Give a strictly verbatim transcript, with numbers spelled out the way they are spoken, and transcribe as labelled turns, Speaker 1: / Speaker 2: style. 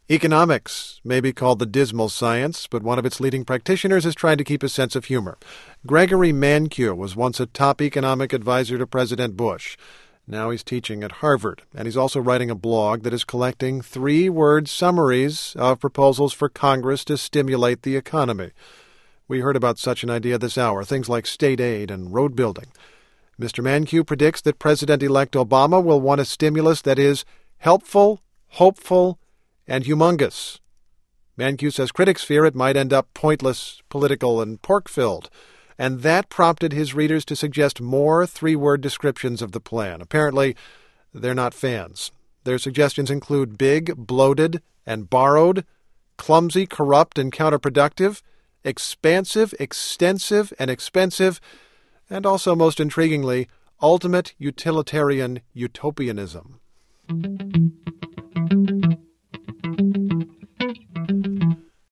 Speaker 1: Economics may be called the dismal science, but one of its leading practitioners is trying to keep a sense of humor. Gregory Mankiw was once a top economic advisor to President Bush. Now he's teaching at Harvard, and he's also writing a blog that is collecting three-word summaries of proposals for Congress to stimulate the economy. We heard about such an idea this hour, things like state aid and road building. Mister Mankiw predicts that President-elect Obama will want a stimulus that is helpful, hopeful, and humongous. Mankiw says critics fear it might end up pointless, political, and pork-filled, and that prompted his readers to suggest more three-word descriptions of the plan. Apparently, they're not fans. Their suggestions include big, bloated, and borrowed, clumsy, corrupt, and counterproductive, expansive, extensive, and expensive, and also, most intriguingly, ultimate utilitarian utopianism.